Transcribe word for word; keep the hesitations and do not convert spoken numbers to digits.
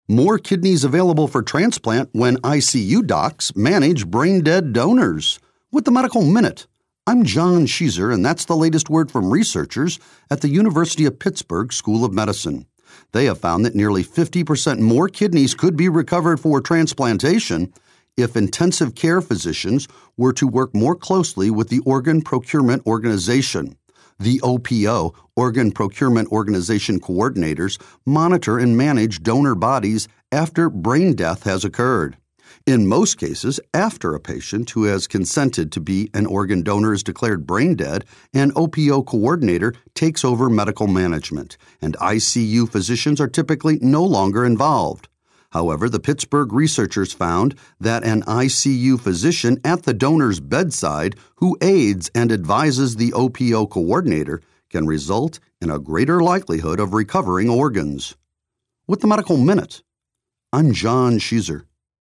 More kidneys available for transplant when I C U docs manage brain-dead donors. With the Medical Minute, I'm John Sheezer, and that's the latest word from researchers at the University of Pittsburgh School of Medicine. They have found that nearly fifty percent more kidneys could be recovered for transplantation if intensive care physicians were to work more closely with the Organ Procurement Organization. The O P O, Organ Procurement Organization coordinators, monitor and manage donor bodies after brain death has occurred. In most cases, after a patient who has consented to be an organ donor is declared brain dead, an O P O coordinator takes over medical management, and I C U physicians are typically no longer involved. However, the Pittsburgh researchers found that an I C U physician at the donor's bedside who aids and advises the O P O coordinator can result in a greater likelihood of recovering organs. With the Medical Minute, I'm John Sheezer.